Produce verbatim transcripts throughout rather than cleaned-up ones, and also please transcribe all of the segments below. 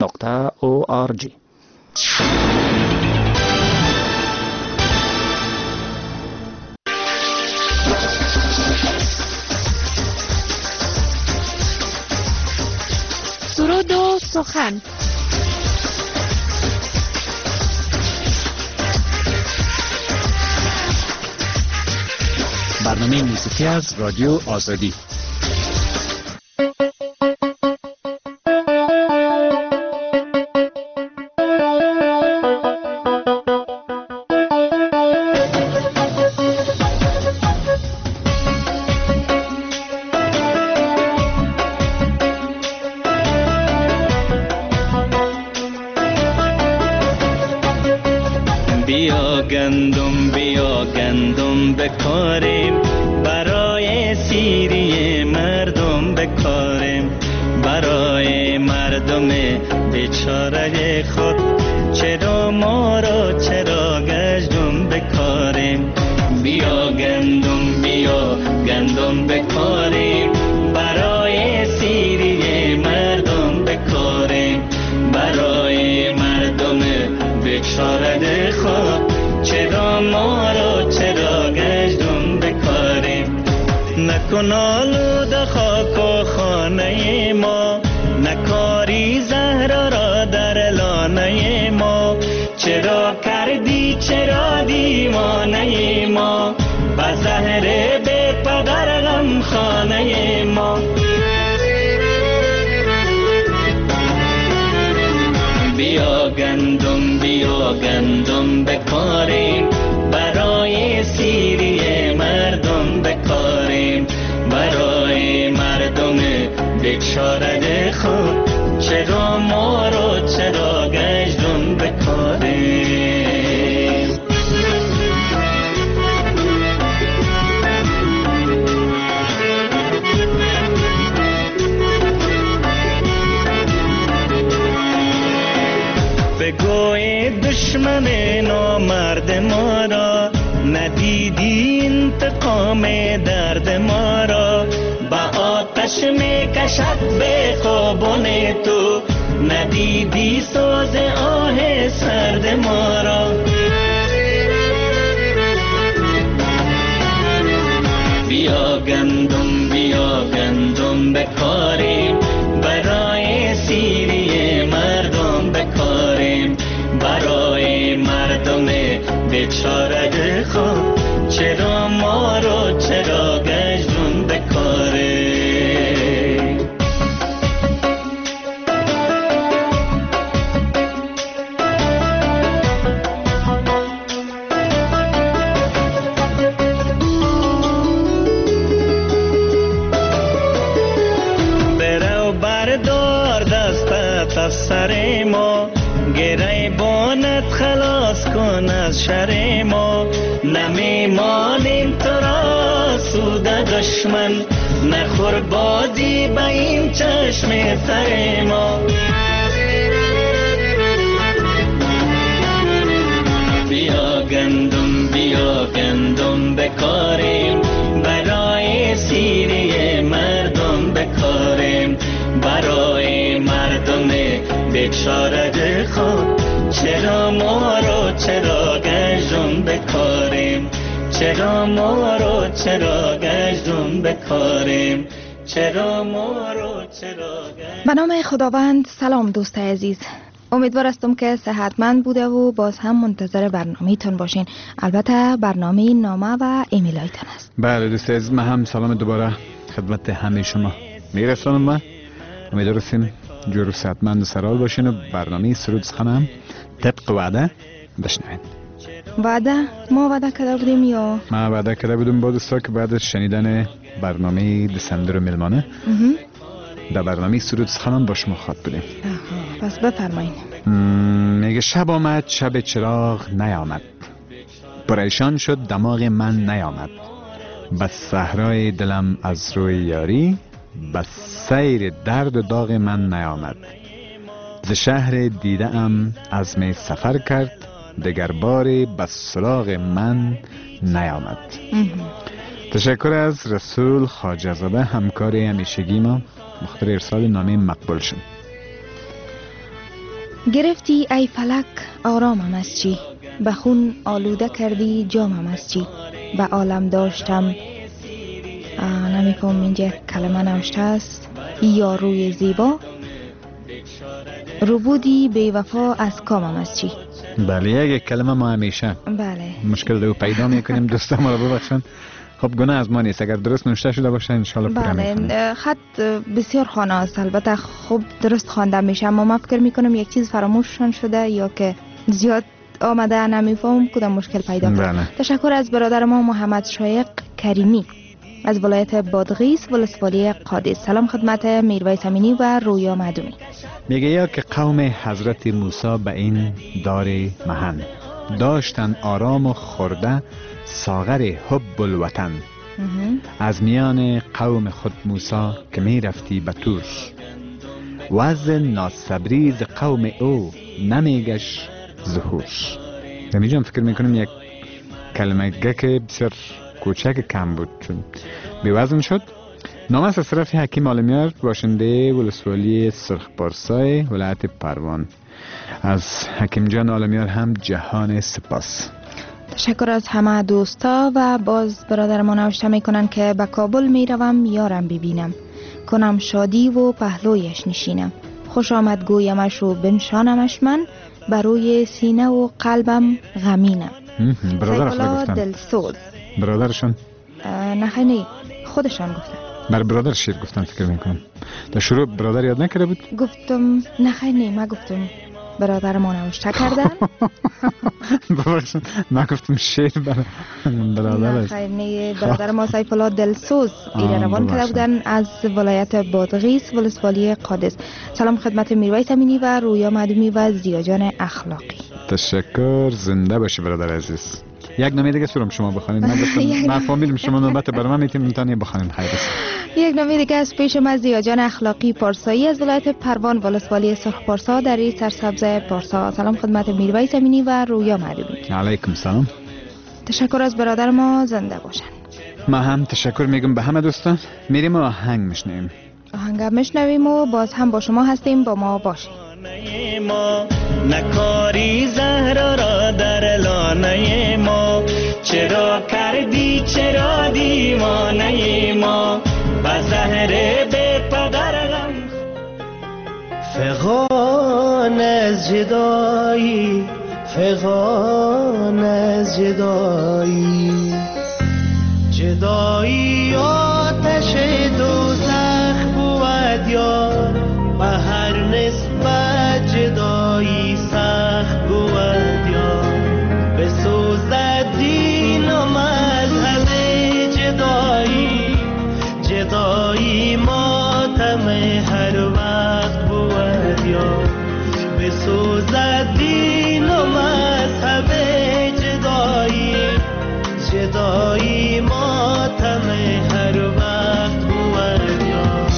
نقطه او آر جی. سرود و سخن. برنامه موسیقی از رادیو آزادی. بیا گندم بیا گندم بکاریم، برای سیری مردم بکاریم، برای مردم بیچاره خود، چرا ما را چرا گشتم بکاریم. بیا گندم بیا گندم بکاریم، برای سیری مردم بکاریم، برای مردم بیچاره خود، چرا ما را چرا گشتم بکاریم. نکن آلوده خاک و خانه ما، نکاری زهرا را در لانه ما، چرا کردی چرا دیوانه ما، با زهر بی پدر غم خانه ما. بیا گندم بیا گندم بکاریم، برای سیری مردم بکاریم، برای مردم بیچاره خود، چرا ما را چرا گشتم بکاریم. بگوی دشمن نامرد ما را، ندیدی انتقام درد ما را، با آتش می کشد به خوابان تو، ندیدی سوز آه سرد ما را. بیا گندم بیا گندم بکاریم، برای سیری مردم بکاریم، برای مردم بیچاره خود، چرا ما را چرا گشتم بکاریم. برو بردار دستت از سر ما، گریبانت خلاص کن از شر ما، نمیمانیم تو را سود دشمن، نخور بازی به این چشم سر ما. بیا گندم بیا گندم بکاریم، برای سیری مردم بکاریم، برای مردم بیچاره خود، چرا ما را چرا گشتم بکاریم، چرا ما را چرا گشتم بکاریم، چرا ما را چرا گشتم. به نام خداوند. سلام دوست عزیز، امیدوار هستم که صحتمند بوده و باز هم منتظر برنامه‌تون باشین. البته برنامه نامه و ایمیلایتون است. بله دوست عزیز، من هم سلام دوباره خدمت همه شما میرسونم. ما امیدوار هستیم جور و صحتمند و سرحال باشین و برنامه سرود سخن هم طبق وعده بشنوید. وعده؟ ما وعده کرده بودیم یا؟ ما وعده کرده بودیم با دوستا که بعد از شنیدن برنامه دسندر و ملمانه در برنامه سرود سخن هم با شما خواد بودیم. پس بفرمایید. میگه شب آمد شب چراغ نیامد، پریشان شد دماغ من نیامد، بس صحرای دلم از روی یاری، بس سیر درد و داغ من نیامد، ز شهر دیده ام عزم سفر کرد، دگر باری بس سراغ من نیامد. تشکر از رسول خواجه زاده، همکار همیشگی ما، بخاطر ارسال نامه مقبول شد. گرفتی ای فلک آرامم از چی، به خون آلوده کردی جامم از چی. به عالم داشتم نمیفهم اینجا کلمه نوشته است، یا روی زیبا روبودی بی وفا از کامم از چی. بله یک کلمه ما همیشه بله مشکل دو پیدا میکنیم. دوستان ما رو ببخشن. خب گناه از ما نیست، اگر درست نوشته شده باشه انشالله پورا میکنیم. بله خط بسیار خوانه است، البته خوب درست خوانده میشه، اما من فکر میکنم یک چیز فراموششان شده یا که زیاد آمده نمیفهم کدام مشکل پیدا کنه. بله. تشکر از برادر ما محمد شایق کریمی از ولایت بادغیس ولسوالی قادس. سلام خدمت میرویس امینی و رویا معدومی. میگه یا که قوم حضرت موسی به این دار مهن داشتن آرام و خورده ساغر حب الوطن. از میان قوم خود موسی که می رفتی به طور، وزن ناصبری ز قوم او نمیگش ظهور. یعنی جان فکر میکنم یک کلمه گک بسیار کوچک کم بود چون بی وزن شد. نام است صرف حکیم عالمیار، باشنده ولسوالی سرخ پارسای ولایت پروان. از حکیم جان عالمیار هم جهان سپاس. تشکر از همه دوستا. و باز برادر ما نوشته میکنن که به کابل میروم یارم ببینم، کنم شادی و پهلویش نشینم. خوش آمد گویمش و بنشانمش من، بروی سینه و قلبم غمینم. برادرش گفتن دلسوز. برادرشون نه خیلی خودشان گفتن. بر برادر شیر گفتن فکر میکنم. در شروع برادر یاد نکرده بود؟ گفتم نه خیلی ما گفتم برادر ما نوشته کردن. ببخشید من گفتم شیر برادر است. نه خیلی برادر ما سیف الله دلسوز ایره روان کرده بودن از ولایت بادغیس ولسوالی قادس. سلام خدمت میرویس امینی و رویا معدومی و زیاجان اخلاقی. تشکر، زنده باشی برادر عزیز. یک نامه دیگه سرم شما بخونید. من گفتم من فامیلم شما نوبت برای من میتونید میتونید بخونید. خیر است. یک نامه دیگه از پیش ما زیاجان اخلاقی پارسایی از ولایت پروان ولسوالی سرخ پارسا در این سرسبز پارسا. سلام خدمت میرویس امینی و رویا معدومی. علیکم سلام. تشکر از برادر ما، زنده باشن. ما هم تشکر میگم به همه دوستان. میریم و آهنگ میشنویم. آهنگ میشنویم و باز هم با شما هستیم، با ما باشید. ما نکاری زهرا را در لانه ما، چرا کردی چرا دیوانه ما، با زهر به پدر غم. فغان از جدایی، فغان از جدایی، جدایی آتش دوزخ بود یار، به هر نسبت جدایی سخت بود یار، بسوزد دین و مذهب جدایی، جدایی ماتم هر وقت بود یار، بسوزد دین و مذهب جدایی، جدایی ماتم هر وقت بود یار.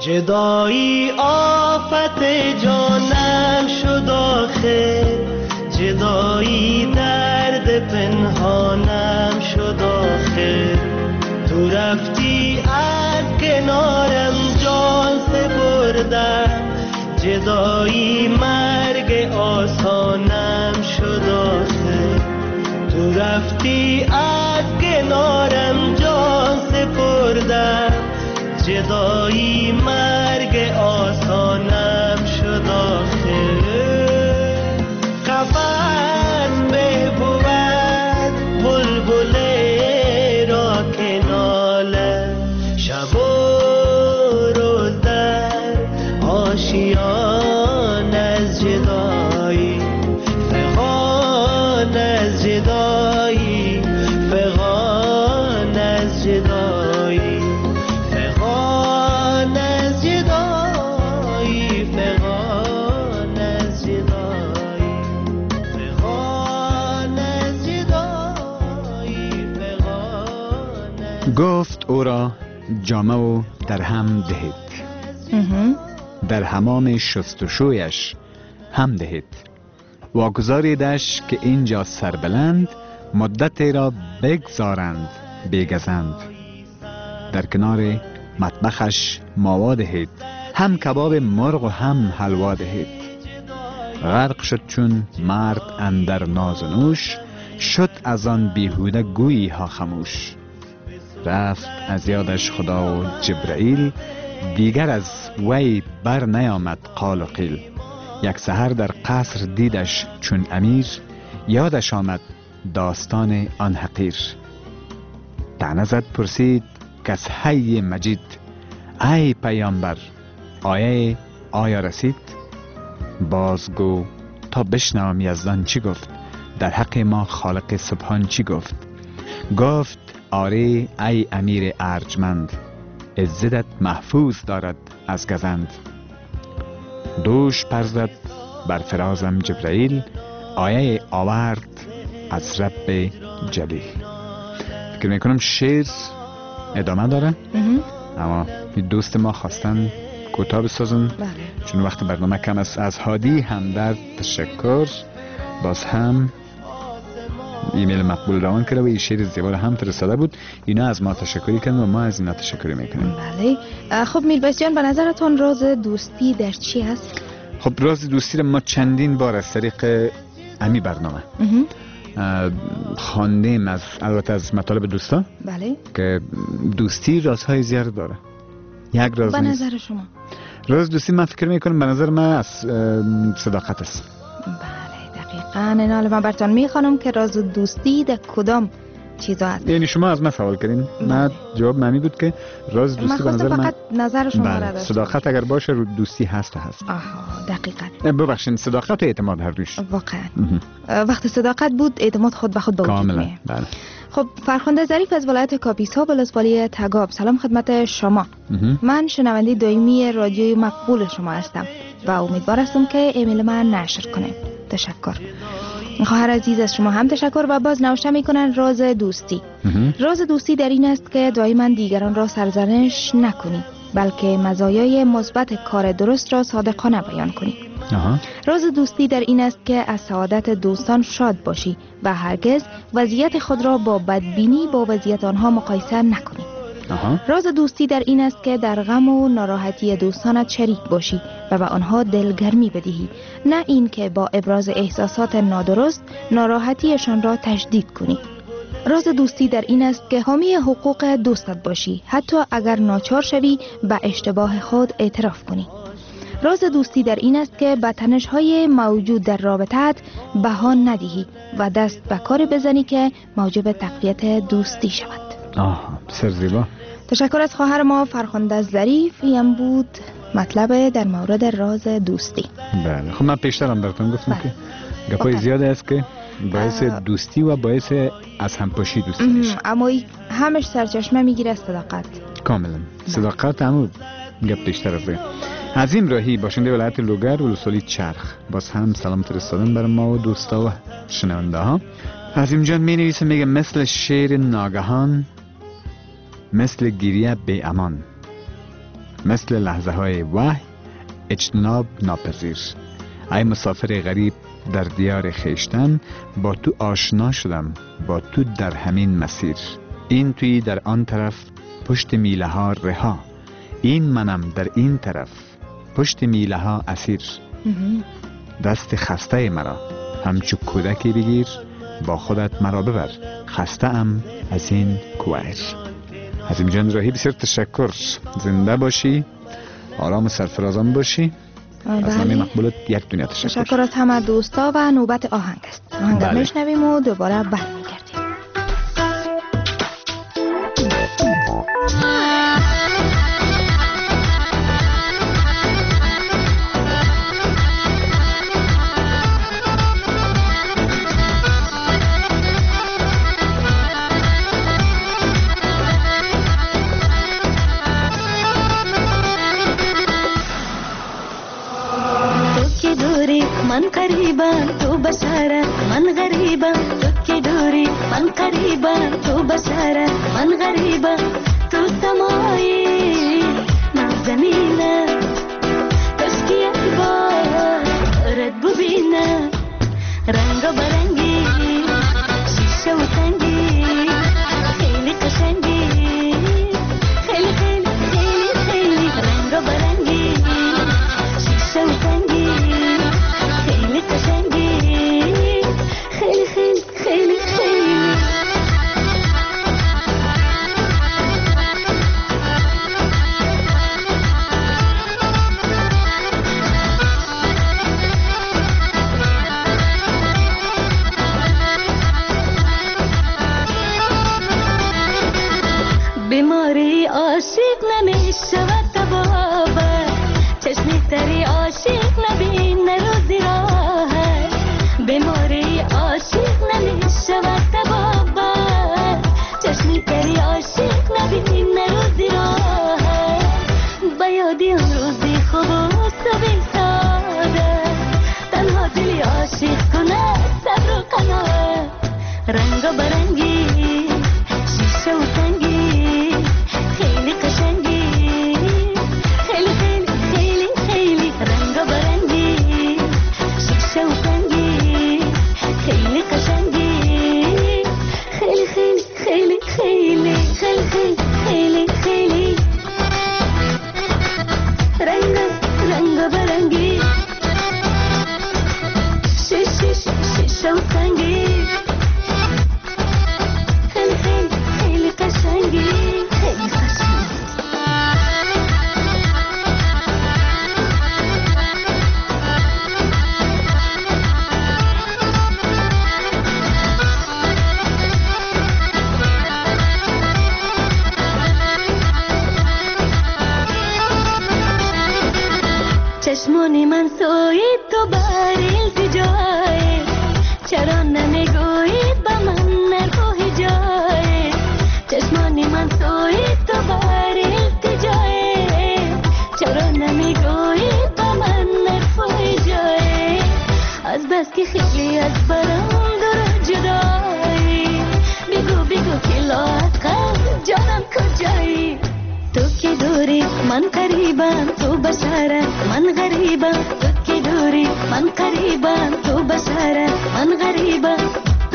جدایی آفت جانم شد آخر، جدایی درد پنهانم شد آخر. تو رفتی از کنارم جان سپردم، جدایی مرگ آسانم شد آخر. تو رفتی از کنارم جان سپردم، جدایی مرگ آسانم شد آخر. قفس به بود بلبله را که ناله، شب و روز در آشیان از جدایی، فغان از جدایی، فغان از جدایی، فغان از جدایی، فغان از جدایی، فغان از جدایی، فغان از. گفت او را جامه و در هم دهید، در حمام شستشویش هم دهید. واگذاریدش که اینجا سربلند، مدتی را بگذارند بگزند. در کنار مطبخش ماوا دهید، هم کباب مرغ و هم حلوا دهید. غرق شد چون مرد اندر ناز و نوش، شد از آن بیهوده گویی ها خموش. رفت از یادش خدا و جبرائیل، دیگر از وی بر نیامد قال و قیل. یک سحر در قصر دیدش چون امیر، یادش آمد داستان آن حقیر. طعنه زد پرسید کس حی مجید، ای پیامبر آیه آیا رسید؟ بازگو تا بشنوم یزدان چی گفت، در حق ما خالق سبحان چی گفت. گفت آره ای امیر ارجمند، عزتت محفوظ دارد از گزند. دوش پرزد بر فرازم جبرائیل، آیه آورد از رب جلیل. فکر میکنم شعر ادامه داره، اما دوست ما خواستن کوتاه بسازن. بله. چون وقت برنامه کم است. از هادی همدرد تشکر. باز هم ایمیل مقبول روان کرده و این شعر زیبا هم فرستاده بود. اینا از ما تشکری کردن و ما از اینا تشکری میکنیم. بله. خب میربایس جان، به نظرتون راز دوستی در چی هست؟ خب راز دوستی رو ما چندین بار از طریق امی برنامه خواندیم، از البته از مطالب دوستا. بله. که دوستی رازهای زیاد داره، یک راز به نیست. نظر شما راز دوستی من فکر میکنم به نظر من از صداقت است. بله دقیقاً. این حالا من براتون میخوانم که راز دوستی در کدام چیزا هست. یعنی شما از من سوال کردین، من جواب معنی بود که راز من دوستی به نظر خواستم من فقط نظر شما را بله. داشتم. صداقت اگر باشه رو دوستی هست هست. آها دقیقاً. ببخشید صداقت و اعتماد هر دوش. واقعا وقتی صداقت بود اعتماد خود به خود به وجود کاملا میاد. بله. خب فرخنده ظریف از ولایت کاپیسا ولسوالی تگاب، سلام خدمت شما. من شنونده دائمی رادیوی مقبول شما هستم و امیدوار هستم که ایمیل من نشر کنه. تشکر. خواهر عزیز از شما هم تشکر و باز نوشته میکنن راز دوستی. راز دوستی در این است که دائما دیگران را سرزنش نکنی، بلکه مزایای مثبت کار درست را صادقانه بیان کنی. آها. راز دوستی در این است که از سعادت دوستان شاد باشی و هرگز وضعیت خود را با بدبینی با وضعیت آنها مقایسه نکنی. آها. راز دوستی در این است که در غم و ناراحتی دوستانت شریک باشی و به آنها دلگرمی بدهی، نه این که با ابراز احساسات نادرست ناراحتیشان را تشدید کنی. راز دوستی در این است که حامی حقوق دوستت باشی، حتی اگر ناچار شوی به اشتباه خود اعتراف کنی. راز دوستی در این است که به تنش‌های موجود در رابطه‌ات بها ندهی و دست به کار بزنی که موجب تقویت دوستی شود. آها بسیار زیبا. تشکر از خواهر ما فرخنده ظریف. این بود مطلب در مورد راز دوستی. بله. خب من پیشترم براتون گفتم بله. که گپای زیاده است که باعث دوستی و باعث از همپاشی دوستی میشه. اما ای همش سرچشمه میگیره صداقت. کاملا صداقت همو گپ بیشتر از دیگه. عظیم راهی باشنده ولایت لوگر ولسوالی چرخ، باز هم سلام فرستادن بر ما و دوستا و شنونده ها. عظیم جان می نویسه، میگه مثل شیر ناگهان، مثل گریه بی امان، مثل لحظه های وحی اجتناب ناپذیر. ای مسافر غریب در دیار خیشتن، با تو آشنا شدم، با تو در همین مسیر. این توی در آن طرف، پشت میله ها رها. این منم در این طرف، پشت میله ها اسیر. دست خسته مرا همچو کودکی بگیر، با خودت مرا ببر، خسته ام از این کویر. حزیم جان راهی بسیار تشکر. زنده باشی، آرام و سرفرازان باشی. از همه مقبولت یک دنیا تشکر. تشکر از همه دوستا و نوبت آهنگ است. آهنگ بله. میشنویم و دوباره برمیگردیم. من قریبا تو بساره من غریبا تو که دوری من قریبا تو بساره من غریبا تو سمایی من زمینه کاش که یک بار رد ببینه رنگ و برنگی شیشه و تنگی خیلی قشنگی خیلی خیلی خیلی خیلی رنگ و برنگی شیشه و تنگی خیلی قشنگی خیلی خیلی خیلی خیلی بیماری عاشق نمیشود تبابه چشمی تری عاشق نبینه روزی راهش بیماری عاشق نمیشود تبابه چشمی تری عاشق نبینه روزی راهش بیادی اون روزی خوب و صبح ساده تنها دلی عاشق کنه صبر و قناعت رنگ و برنگی شیشه و تنگی خیلی قشنگی خیلی خیلی خیلی خیلی رنگ و برنگی شیشه و تنگی خیلی قشنگی خیلی خیلی خیلی خیلی خیلی خیلی خیلی خیلی رنگ رنگ و برنگی شیشه شیشه و تنگی خیلی خیلی خیلی قشنگی خیلی قشنگی چشمانی من سوی تو بر التجای چرا نمیگویی با من نرگوهی جای چشمانی من سوی تو بر التجای چرا نمیگویی با من نرگوهی جای از بس که خیلی از برام دور جدایی بگو بگو که لاحت قلب جانم کجایی تو که دوری من قریبا تو بساره من غریبا تو که دوری من قریبا تو بساره من غریبا تو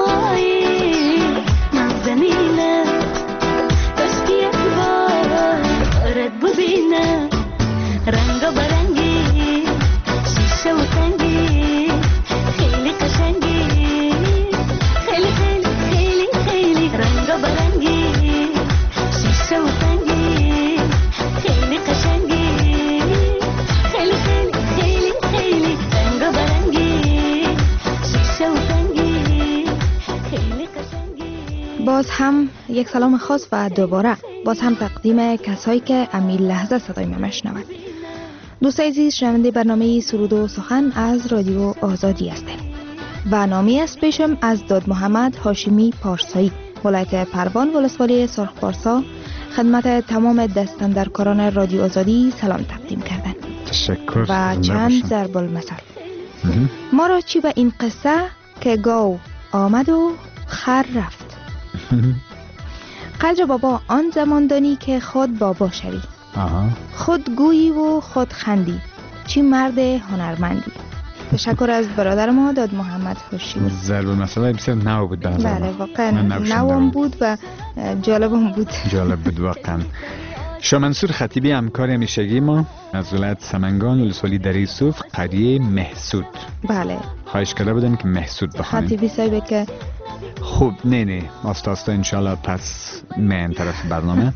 سمایی من زمینه کاش که یک بار رد ببینه رنگ و برنگی شیشه و تنگی خیلی قشنگی خیلی خیلی خیلی خیلی رنگ و برنگی شیشه و تنگی خیلی قشنگی خیلی خیلی خیلی خیلی رنگ و برنگی شیشه و تنگی خیلی قشنگی. باز هم یک سلام خاص و دوباره باز هم تقدیم کسایی که امیل لحظه صدای ما میشنوند. دوست عزیز شنونده برنامه سرود و سخن از رادیو آزادی هستند و نامی است پیشم از داد محمد هاشمی پارسایی، ولایت پروان، ولسوالی سرخ پارسا، خدمت تمام دستاندرکاران رادیو آزادی سلام تقدیم کردن. تشکر. و چند ضرب المثل. ما را چی به این قصه که گاو آمد و خر رفت. قدر بابا آن زمان دانی که خود بابا شوی. آها. خود گویی و خود خندی، چی مرد هنرمندی. تشکر از برادر ما داد محمد خوشی. ضرب المثل بسیار نو بود به نظر بله من. واقعا من نوشنده نوام بود. بود و جالبم بود. جالب بود واقعا. شاه منصور خطیبی همکار همیشگی ما از ولایت سمنگان ولسوالی دره یوسف قریه محسود. بله خواهش کرده بودم که محسود بخوانیم. خطیبی صاحبه که خوب نه نه آستا آستا انشالله پس من طرف برنامه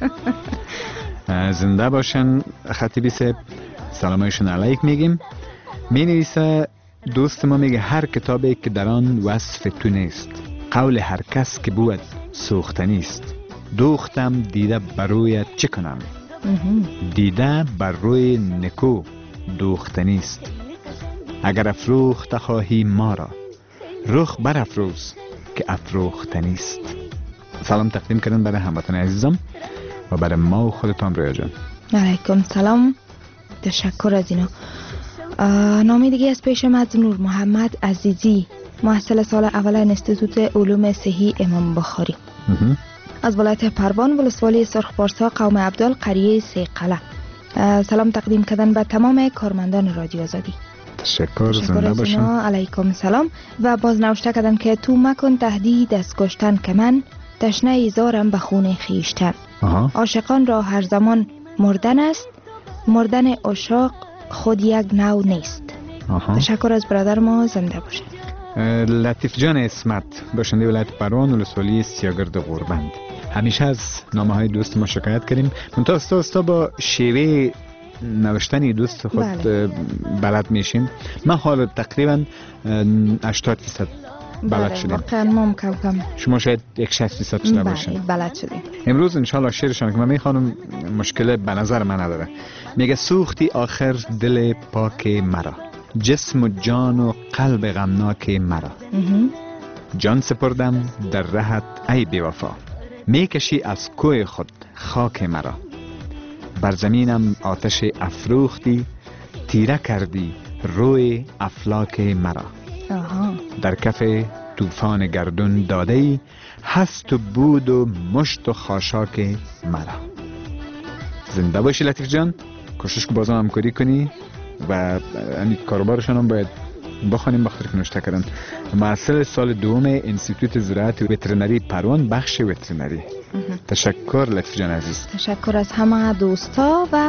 زنده باشن. خطیبی صاحب سلامایشون علیک میگیم. می نویسه دوست ما میگه هر کتابی که در آن وصف تو نیست، قول هر کس که بود سوختنی است. دوختم دیده بر روی چه کنم، دیده بر روی نکو دوختنی است. اگر افروخته خواهی ما را، رخ بر افروز که افروختنی است. سلام تقدیم کردن برای هموطن عزیزم و برای ما و خودتان رویا جان. علیکم سلام. تشکر از اینا. نامی دیگه از پیشم از نور محمد عزیزی، محصل سال اول انستیتوت علوم صحی امام بخاری از ولایت پروان ولسوالی سرخ پارسا قوم عبدال قریه سیقله. سلام تقدیم کردن به تمام کارمندان رادیو آزادی. تشکر زنده باشن. علیکم سلام. و باز نوشته کردن که تو مکن تهدید از کشتن که من تشنه ایزارم به خون خیشتن. عاشقان را هر زمان مردن است، مردن عشاق خود یک نوع نیست. آها. تشکر از برادر ما زنده باشه. لطیف جان اسمت باشنده ولایت پروان ولسوالی سیاگرد غوربند. همیشه از نامه های دوست ما شکایت کردیم، منتها استا استا با شیوه نوشتن دوست خود بله. بلد میشیم. من حالا تقریبا هشتاد فیصد بلد شدیم. واقعا ما کم کم. شما شاید یک شصت فیصد شده باشین. بلد شدیم. امروز انشالله شعرشان که من میخوانم مشکل به نظر من نداره. میگه سوختی آخر دل پاک مرا، جسم و جان و قلب غمناک مرا. جان سپردم در رهت ای بیوفا، میکشی از کوی خود خاک مرا. بر زمینم آتش افروختی، تیره کردی روی افلاک مرا. آها. در کف طوفان گردون داده ای، هست و بود و مشت و خاشاک مرا. زنده باشی لطیف جان. کوشش که بازم همکاری کنی و همین کاروبارشان هم باید بخوانیم بخاطر که نوشته کردن. محصل سال دوم انستیتوت زراعت و وترنری پروان بخش وترنری. تشکر لطیف جان عزیز. تشکر از همه دوستا و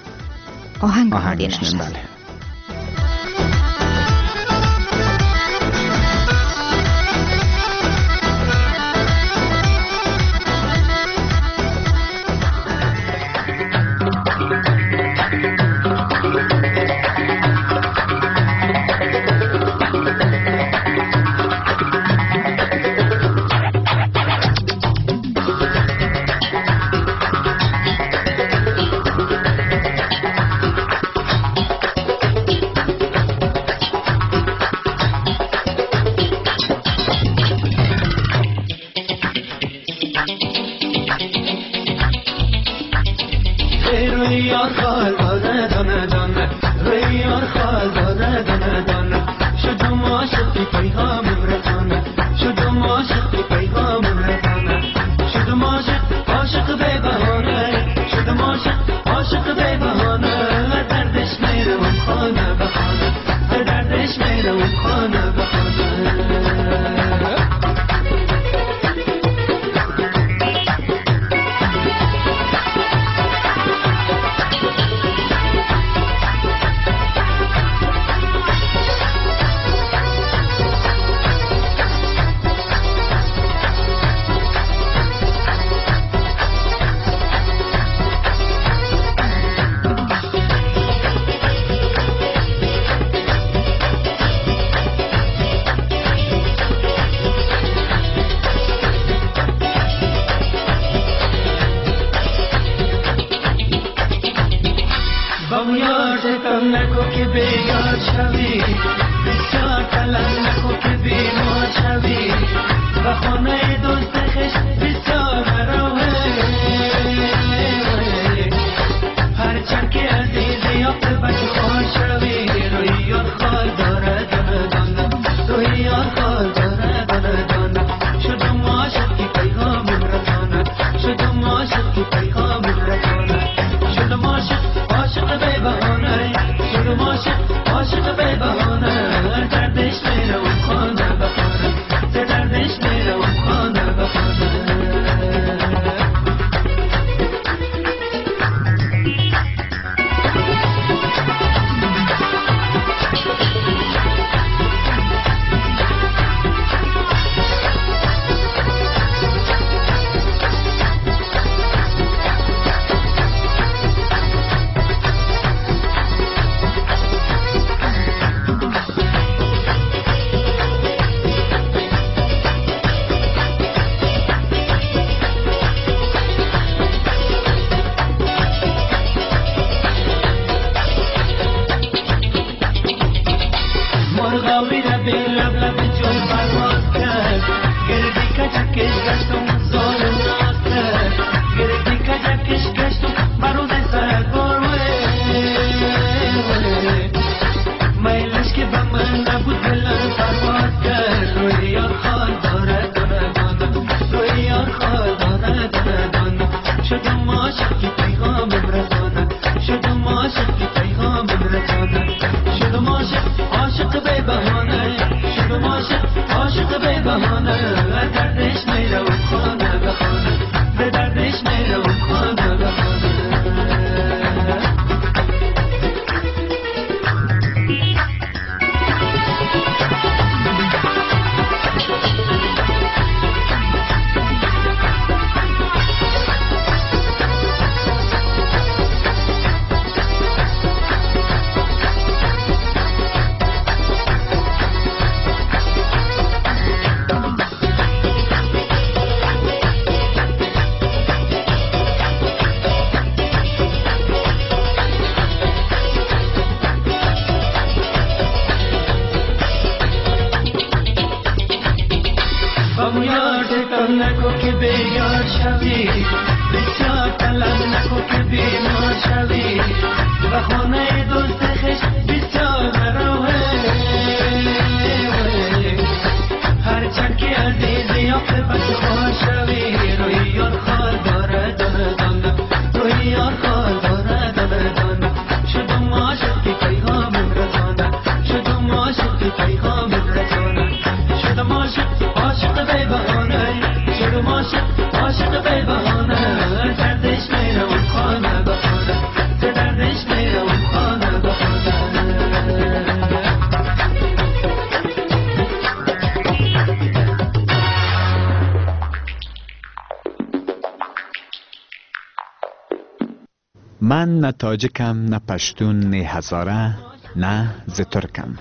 آهنگ آهنگش بله. شد شدم عاشق که پیغام رساند شدم عاشق که پیغام رساند شدم عاشق عاشق به بهانه شدم عاشق عاشق به بهانه دردش میرم خانه به خانه به دردش میرم خانه به خانه من نه تاجکم نه پشتون نه هزاره نه ز ترکم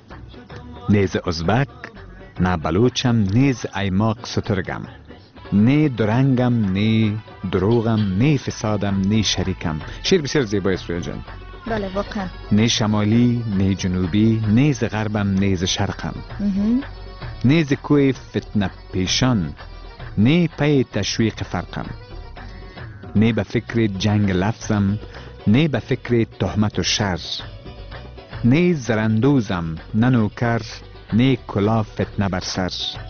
نه ز ازبک نه بلوچم نه ز ایماق سترگم نه درنگم نه دروغم نه فسادم نه شریکم. شعر بسیار زیبای سویا جان. بله واقعا. نه شمالی نه جنوبی نه ز غربم نه ز شرقم نه ز کوی فتنه پیشان نه پی تشویق فرقم نه به فکر جنگ لفظم نه به فکر تهمت و شر نه زرندوزم نه نوکر نه کلاه فتنه بر سر.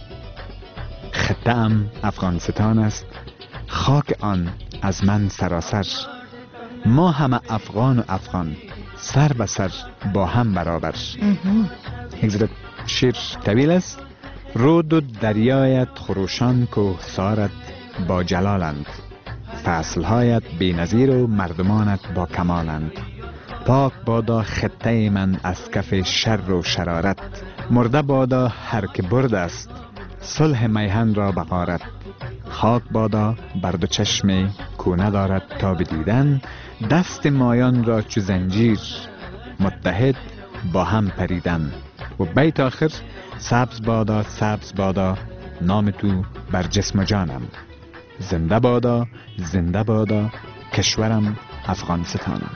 خطه‌ام افغانستان است خاک آن از من سراسر ما همه افغان و افغان سر به سر با هم برابر. یک شعر طویل است. رود و دریایت خروشان کوه سارت با جلالند فصلهایت بی نظیر و مردمانت با کمالند. پاک بادا خطه من از کف شر و شرارت مرده بادا هر که برد است صلح میهن را بغارت. خاک بادا بر دو چشم کو ندارد تا بدیدن دست مایان را چو زنجیر متحد با هم پریدن. و بیت آخر سبز بادا سبز بادا نام تو بر جسم و جانم زنده بادا زنده بادا کشورم افغانستانم.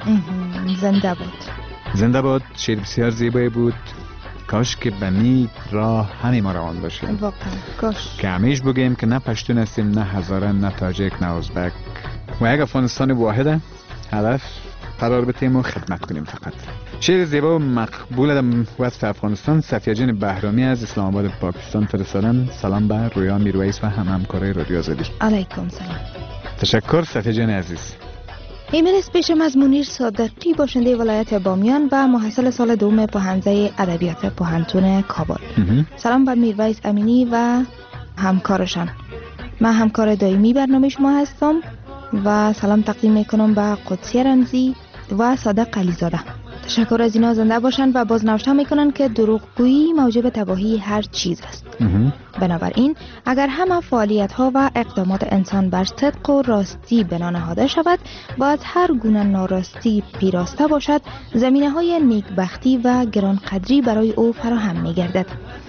زنده باد زنده باد. شعر بسیار زیبایی بود. کاش که به می راه همه ما روان باشیم. واقعا کاش که همیش بگیم که نه پشتون هستیم نه هزاره نه تاجک نه ازبک و یک افغانستان واحده هدف قرار بتیم و خدمت کنیم. فقط شعر زیبا و مقبول در وصف افغانستان صفیه جان بهرامی از اسلام آباد پاکستان فرستادن. سلام به رویا میرویس و هم همکارای رادیو آزادی. علیکم سلام. تشکر صفیه جان عزیز. ایمیل است پیشم از منیر صادقی باشنده ولایت بامیان و محصل سال دوم پوهنځی ادبیات پوهنتون کابل. سلام به میرویس امینی و همکارشان. من همکار دائمی برنامه شما هستم و سلام تقدیم میکنم به قدسی رمزی و صادق علیزاده. تشکر از اینا. زنده باشند و بازنوشته میکنن که دروغگویی موجب تباهی هر چیز است. بنابراین اگر همه فعالیت ها و اقدامات انسان بر صدق و راستی بنا نهاده شود و از هر گونه ناراستی پیراسته باشد زمینه های نیکبختی و گرانقدری برای او فراهم میگردد.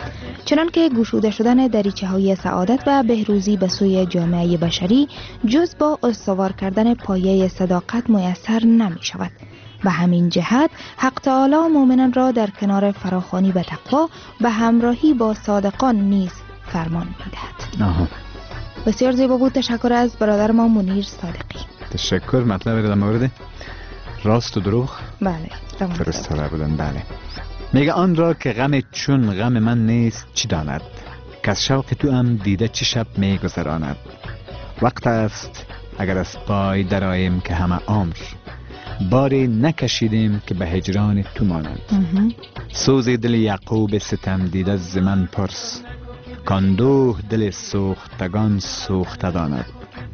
چنانکه گشوده شدن دریچه های سعادت و بهروزی به سوی جامعه بشری جز با استوار کردن پایه صداقت میسر نمی شود. به همین جهت حق تعالی مؤمنان را در کنار فراخوانی به تقوا به همراهی با صادقان نیز فرمان می‌دهد. آها. بسیار زیبا بود. تشکر از برادر ما منیر صادقی. تشکر. مطلب در مورد راست و دروغ بله فرستاده بودن. بله. میگه آن را که غم چون غم من نیست چی داند که از شوق تو هم دیده چی شب میگذراند. وقت است اگر از پای درآییم که همه عمر باری نکشیدیم که به هجران تو مانند. سوز دل یعقوب ستم دیده ز من پرس، کاندوه دل سوختگان سوخته داند.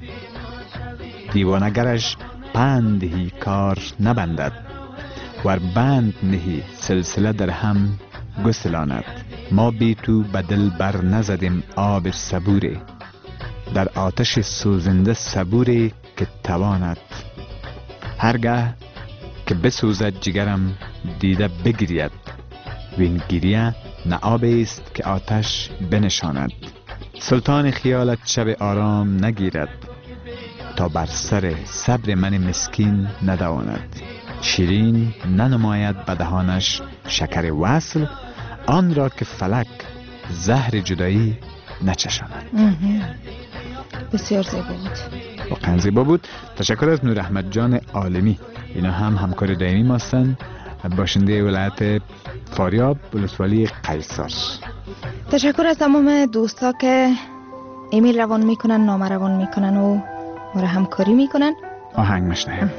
دیوانگرش پندهی کار نبندد، ور بند نهی سلسله در هم گسلاند. ما بی تو به دل بر نزدیم آب صبوری، در آتش سوزنده صبوری که تواند. هرگاه که بسوزد جگرم دیده بگرید، وین گریه نه آبی است که آتش بنشاند. سلطان خیالت شب آرام نگیرد، تا بر سر صبر من مسکین ندواند. شیرین ننماید به دهانش شکر وصل، آن را که فلک زهر جدایی نچشاند. بسیار زیبا بود، واقعا زیبا بود. تشکر از نور احمد جان عالمی، اینا هم همکار دائمی ما هستند، باشنده ولایت فاریاب ولسوالی قیصر. تشکر از تمام دوستا که ایمیل روان میکنن، نامه روان میکنن و ما را همکاری میکنن. آهنگ مشنویم.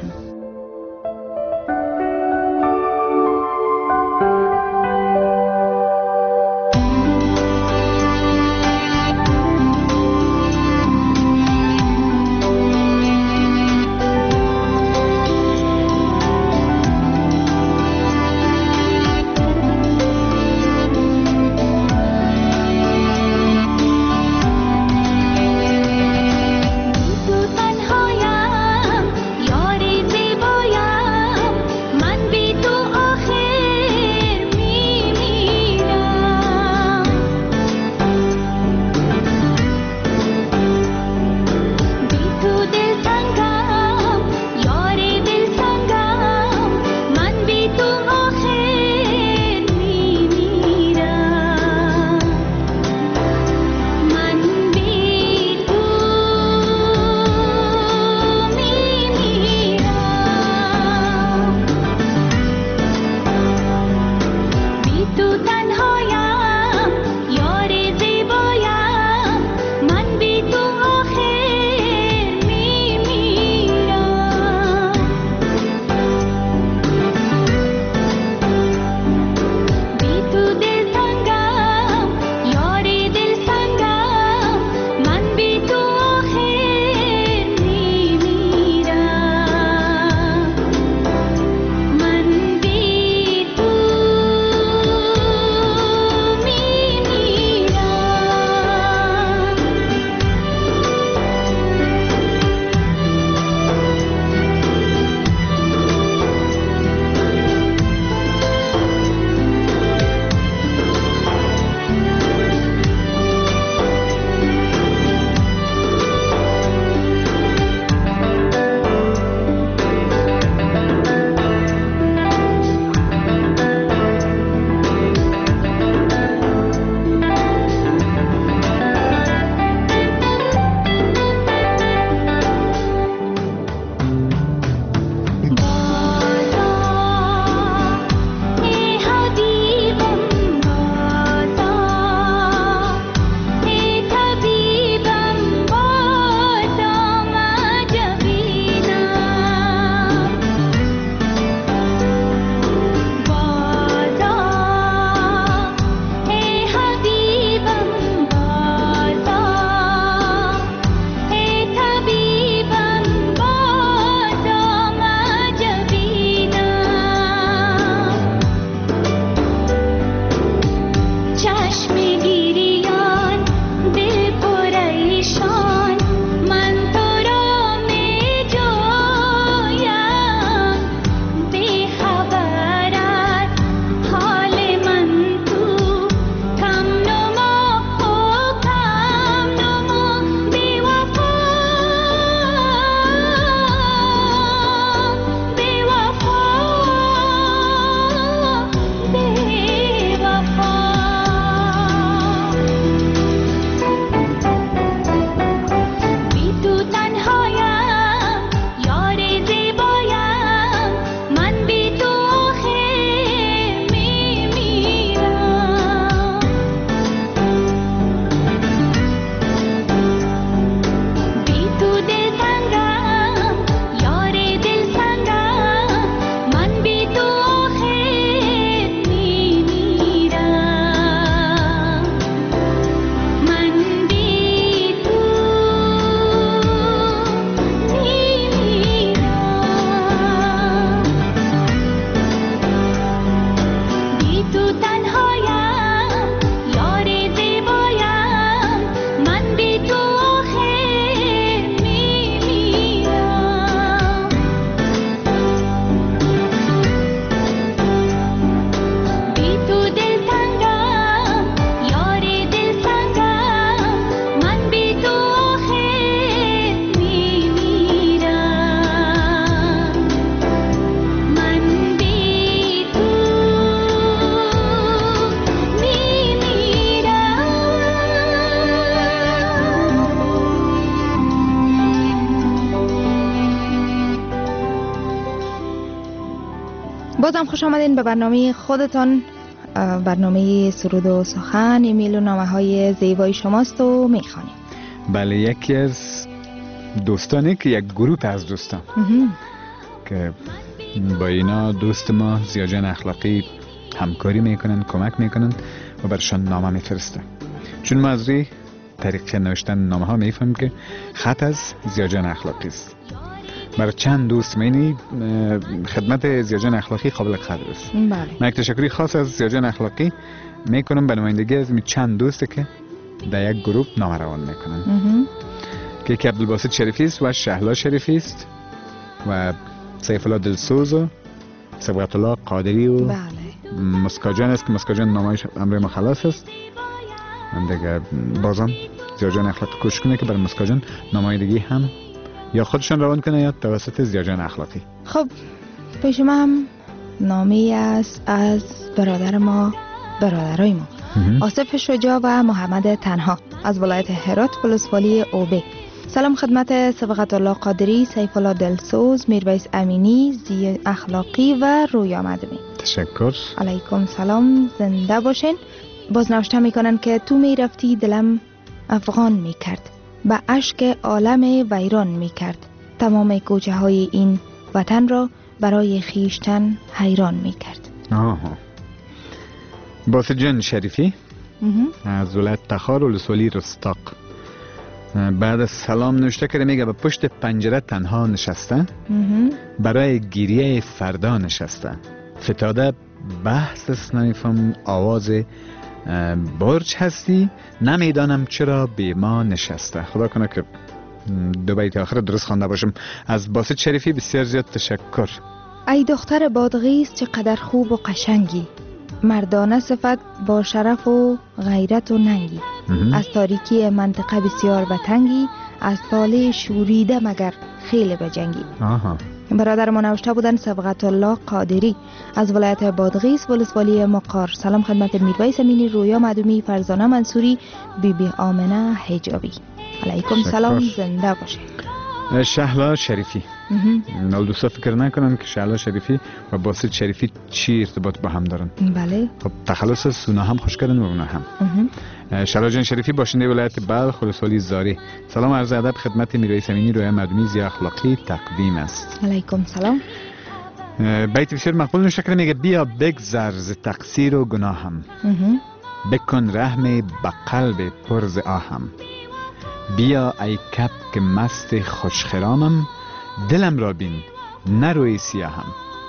تو تنهایم یاری بازم خوش آمدین به برنامه خودتان، برنامه سرود و سخن. ایمیل و نامه های زیبای شماست و میخوانیم. بله، یکی از دوستانی که یک گروه از دوستان که با اینا دوست ما زیاجان اخلاقی همکاری میکنن، کمک میکنن و برشان نامه میفرسته. چون ما از روی طریق نوشتن نامه ها میفهمیم که خط از زیاجان اخلاقی است. برای چند دوست مینی خدمت زیاجان اخلاقی قابل قدر است. بله. من یک تشکری خاص از زیاجان اخلاقی میکنم به نمایندگی از می چند دوسته که در یک گروه نامه روان میکنن که یکی عبدالباسط شریفی است و شهلا شریفی است و سیف الله دلسوز و صبغت الله قادری و بله. مسکاجان است که مسکاجان نامه‌اش امر ما خلاص است. من دیگه بازم زیاجان اخلاقی کوشش کنه که برای مسکاجان نمایندگی هم یا خودشان روان کنه یا توسط زیاجان اخلاقی. خب پیش ما هم نامه است از برادر ما، برادرای ما آصف شجاع و محمد تنها از ولایت هرات ولسوالی اوبه. سلام خدمت صبغت الله قادری، سیف الله دلسوز، میرویس امینی، زی اخلاقی و رویا مدمی. تشکر. علیکم سلام، زنده باشین. باز نوشته میکنن که تو میرفتی دلم افغان میکرد، به اشک عالم ویران میکرد، تمام کوچه های این وطن را برای خیشتن حیران میکرد. آها. باسط جان شریفی از ولایت تخار ولسوالی رستاق بعد از سلام نوشته کرده، میگه به پشت پنجره تنها نشسته، برای گریه فردا نشسته، فتاده بحث است نمیفهم، آواز برج هستی، نمیدانم چرا بی ما نشسته. خدا کنه که دو بیت آخر درست خوانده باشم. از باسط شریفی بسیار زیاد تشکر. ای دختر بادغیس چقدر خوب و قشنگی، مردانه صفت با شرف و غیرت و ننگی، از تاریکی منطقه بسیار بتنگی، از طالع شوریده مگر خیلی بجنگی. آها. برادر ما نوشته بودن صبغت الله قادری از ولایت بادغیس ولسوالی مقار. سلام خدمت میرویس امینی، رویا مدمی، فرزانه منصوری، بی بی آمنه حجابی. علیکم سلام، زنده باشه. شهلا شریفی. نو دوستا فکر نکنن که شهلا شریفی و باسط شریفی چی ارتباط با هم دارن. بله. خب تخلص سونا هم خوش کردن و اونا هم. شهلا جان شریفی باشنده ولایت بلخ ولسوالی زاری. سلام عرض ادب خدمت میرویس امینی، رویا مدمی، زی اخلاقی تقدیم است. علیکم سلام. بیت بسیار مقبول نوشته کرده، میگه بیا بگذر ز تقصیر و گناهم، بکن رحم به قلب پر ز آهم، بیا ای کپ که مست خوشخرامم، دلم را بین نروی سیاهم.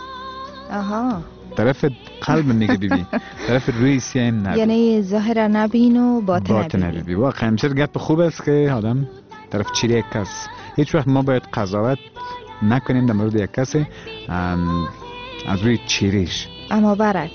آها. طرف قلب میگه بیبی، طرف روی سیاهم نبین، یعنی ظاهر نبین و باطن, باطن نبین. بی واقعا همچنین گپ خوب است که آدم طرف چیره کس. هیچ وقت ما باید قضاوت نکنیم در مورد یک کسی از روی چیرش، اما برعکس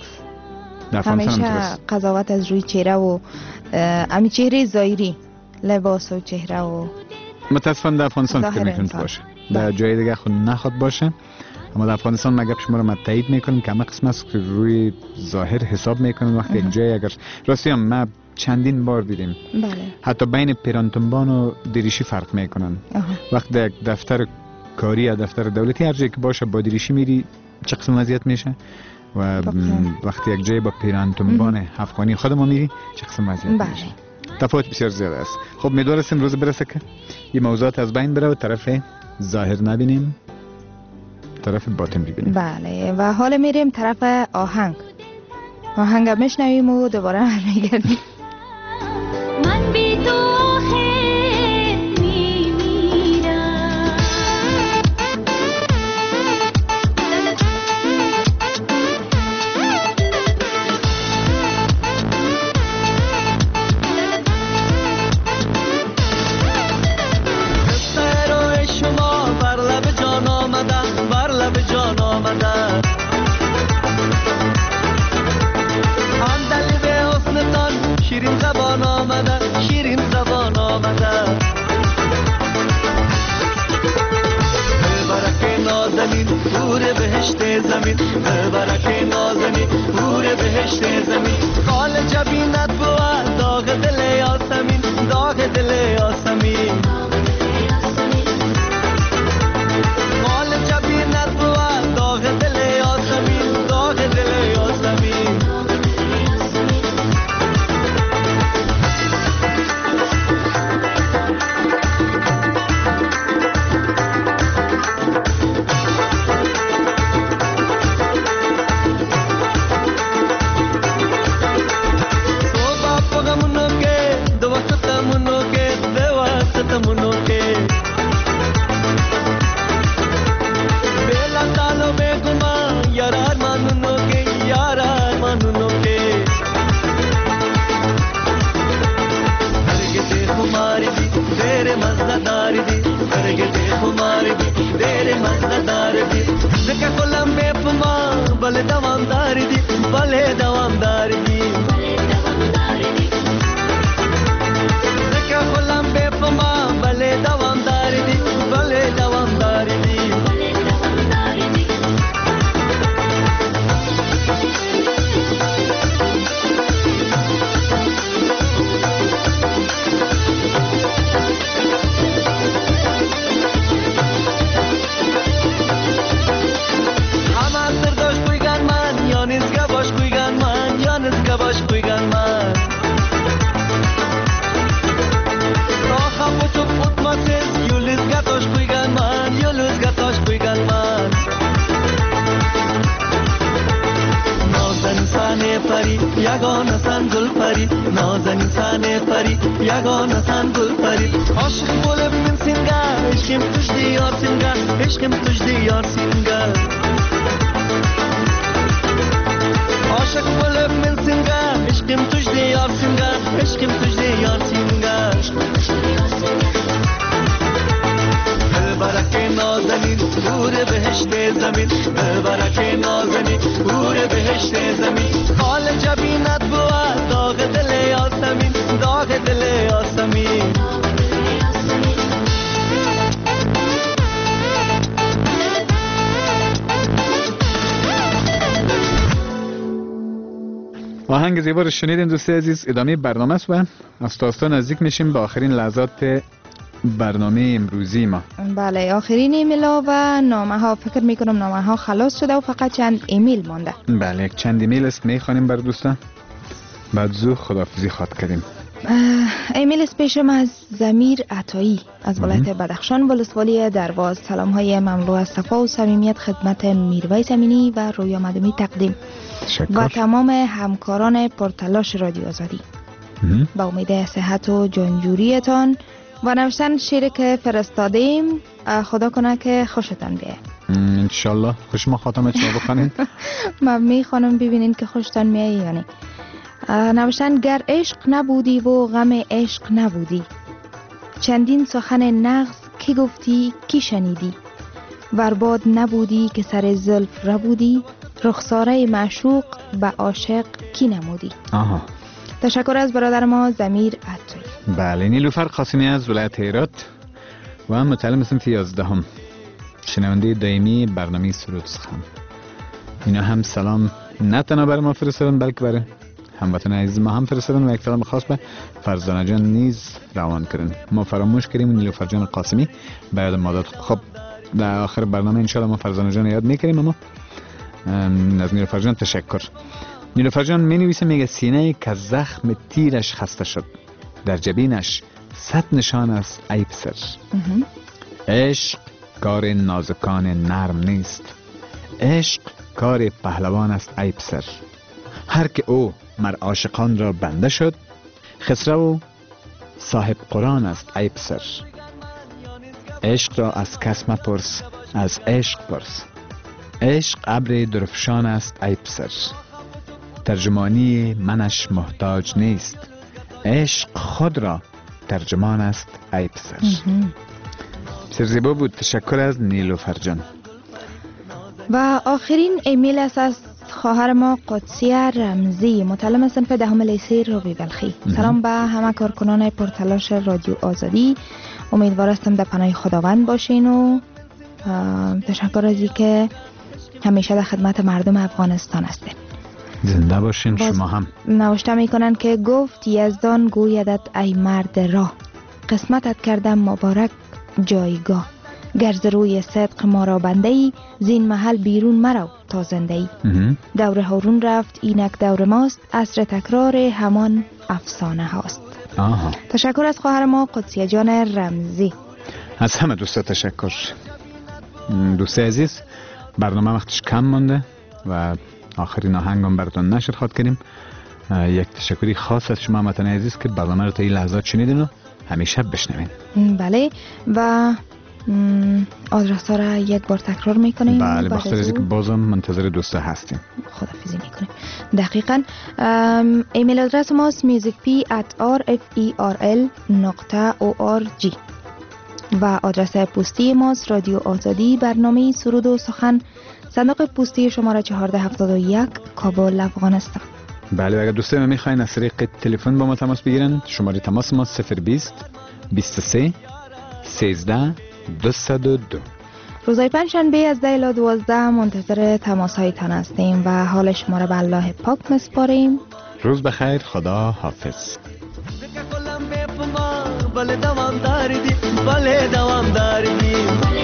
همیشه قضاوت از روی چهره و امی چهره ظاهری، لباس و چهره و متاسفانه در افغانستان فکر میکنم باشه، در جای دیگه خود نخواد باشه، اما در افغانستان ما گپ شما رو ما تایید میکنیم که همه قسم است که روی ظاهر حساب میکنن. وقتی یک جای اگر راستی هم ما چندین بار دیدیم، بله، حتی بین پیرانتنبان و دریشی فرق میکنن. وقتی در یک دفتر کاری یا دفتر دولتی هر جایی که باشه با دریشی میری چه قسم وضعیت میشه و وقتی یک جای با پیرانتنبان افغانی خود ما میری چه قسم وضعیت بله. میشه. تفاوت بسیار زیاده است. خب می‌دونستیم روز برسه که این موضوعات از بین بره و طرف ظاهر نبینیم، طرف باطن ببینیم. بله. و حالا میریم طرف آهنگ. آهنگ میشنویم و دوباره میگردیم. من بی تو آخر میمیرم، قصه شما بر لب جان آمده، بر لب جان آمده، همدلی به حسنتان شیرین زبان آمده، شیرین زبان آمده، برک نازنین پور بهشت زمین، برک نازنین پور بهشت زمین، قال جبینت بود داغ دل یاسمین، داغ دل یاسمین، قال جبینت بود داغ دل یاسمین، یگانه سن گل پری نازنین سن پری یگانه سن گل پری عاشق bo'lib men senga ishqim tushdi yor senga ishqim tushdi yor senga عاشق bo'lib men senga ishqim tushdi yor senga ishqim tushdi yor senga برک نازنین نور بهشت زمین برک نازنین نور بهشت زمین حال جبینت بود داغ دل یاسمین داغ دل یاسمین آهنگ زیبا رو شنیدین دوستان عزیز. ادامه برنامه است و از تاستا نزدیک میشیم به آخرین لحظات برنامه امروزی ما. بله آخرین ایمیل ها و نامه ها. فکر میکنم نامه ها خلاص شده و فقط چند ایمیل مانده. بله یک چند ایمیل است میخوانیم بر دوستان بعد زو خداحافظی خواد کردیم. ایمیل است پیشم از ضمیر عطایی از ولایت بدخشان ولسوالی درواز. سلام های مملو از صفا و صمیمیت خدمت میرویس امینی و رویا مدومی تقدیم تشکر. و تمام همکاران پرتلاش رادیو آزادی. با امید صحت و جانجوریتان و نوشتن شعری که فرستادیم خدا کنه که خوشتان بیه. انشالله. خوش ما خاتمه چرا بخونین؟ من میخوانم ببینین که خوشتان میه یعنی. نوشتن گر عشق نبودی و غم عشق نبودی چندین سخن نغز کی گفتی کی شنیدی ورباد نبودی که سر زلف ربودی رخساره معشوق به عاشق کی نمودی. آها. تشکر از برادر ما ضمیر عطایی. بله نیلوفر قاسمی از ولایت هرات و هم متعلم صنف یازدهم شنونده دائمی برنامه سرود سخن. اینا هم سلام نه تنها بر ما فرستادن بلکه برای هموطن عزیز ما هم فرستادن و یک سلام خاص به فرزانه جان نیز روان کردن. ما فراموش کردیم نیلوفر جان قاسمی بعد ما داد. خب در آخر برنامه انشالله ما فرزانه جان یاد میکنیم. اما از نیلوفر جان تشکر. نیلوفر جان می نویسه میگه سینه که زخم تیرش خسته شد در جبینش صد نشان است ای پسر. عشق کار نازکان نرم نیست عشق کار پهلوان است ای پسر. هر که او مر عاشقان را بنده شد خسرو صاحب قرآن است ای پسر. عشق را از کس مپرس از عشق پرس عشق ابر درفشان است ای پسر. ترجمانی منش محتاج نیست عشق خود را ترجمان است ای پسر. بسیار زیبا بود. تشکر از نیلوفر جان. و آخرین ایمیل است از خواهر ما قدسیه رمزی متعلم صنف دهم لیسه روبی بلخی. سلام به همه کارکنان پرتلاش رادیو آزادی. امیدوار هستم در پناه خداوند باشین و تشکر از اینکه همیشه در خدمت مردم افغانستان هستین. زنده باشین شما هم. نوشته میکنن که گفت یزدان گویدت ای مرد راه قسمتت کردم مبارک جایگاه گرز روی صدق ما را بنده ای زین محل بیرون مرو تا زنده ای. دور هارون رفت اینک دور ماست عصر تکرار همان افسانه هاست. آها. تشکر از خواهر ما قدسیه جان رمزی. از همه دوستا تشکر. دوست عزیز برنامه وقتش کم مانده و آخرین آهنگم براتون نشر خواد کردیم. یک تشکری خاص از شما هموطن عزیز که برنامه رو تا این لحظات شنیدین و همیشه بشنوین. بله و آدرس ها را یک بار تکرار میکنیم. بله بخاطر از اینکه بازم منتظر دوستا هستیم. خدافظی میکنیم. دقیقاً ایمیل آدرس ماست musicp at rferl نقطه org و آدرس پستی ماست رادیو آزادی برنامه سرود و سخن صندوق پستی شماره چهارده هفتاد و یک کابل افغانستان. بله اگر دوستان ما میخواین از طریق تلفن با ما تماس بگیرن شماره تماس ما صفر بیست بیست و سه سیزده دویست و دو. روزهای پنج شنبه از ده الی دوازده منتظر تماس هایتان هستیم و حال شما را به الله پاک میسپاریم. روز بخیر. خدا حافظ. بله دوام داردی بله دوام داردی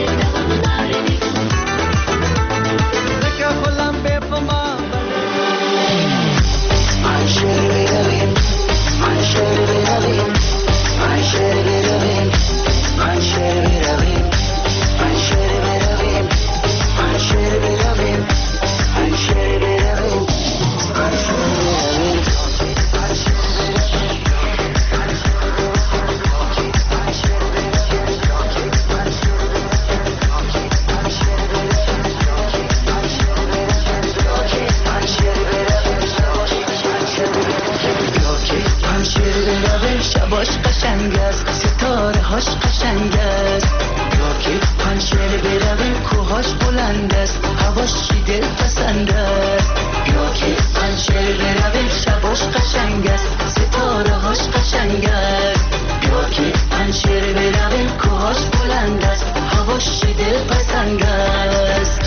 زکه خلم به پما من شعر بیرویم من شعر بیرویم من شعر بیرویم من شعر بیرویم من شعر بیرویم من شعر بیرویم من شعر بیرویم من شعر بیرویم قشنگ است، ستاره هاش قشنگ است. یا که پنشر برویم کوهاش بلند است، هواش چی دل پسند است. یا که پنشر برویم شباش قشنگ است، ستاره هاش قشنگ است. یا که پنشر برویم کوهاش بلند است، هواش چی دل پسند است.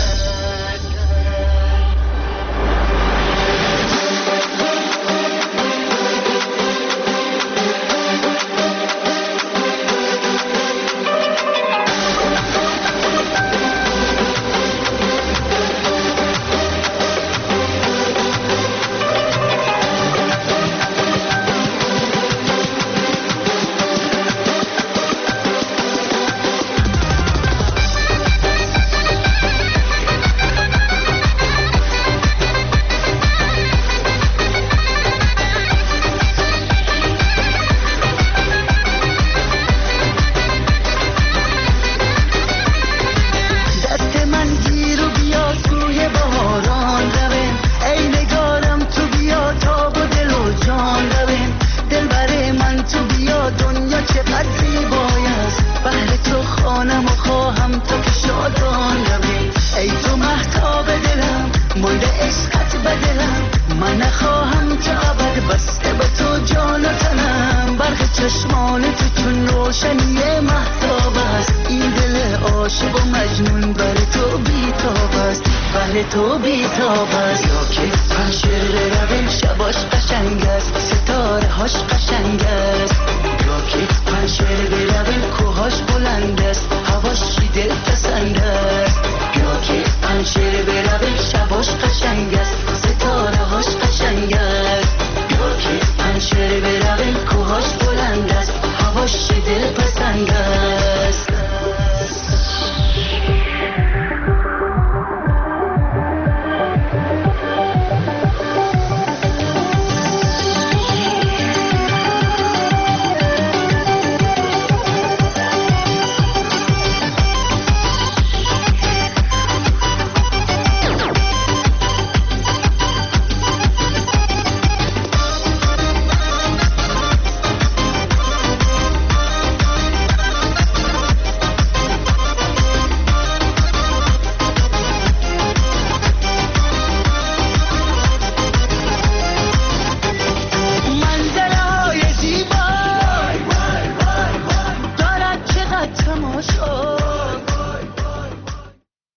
چشمان تو چون روشنی مهتاب است، این دل عاشق و مجنون بر تو بیتاب است، بر تو بیتاب است. یا که پنشر رویم شباش قشنگ است، ستاره هاش قشنگ است. یا که پنشر برویم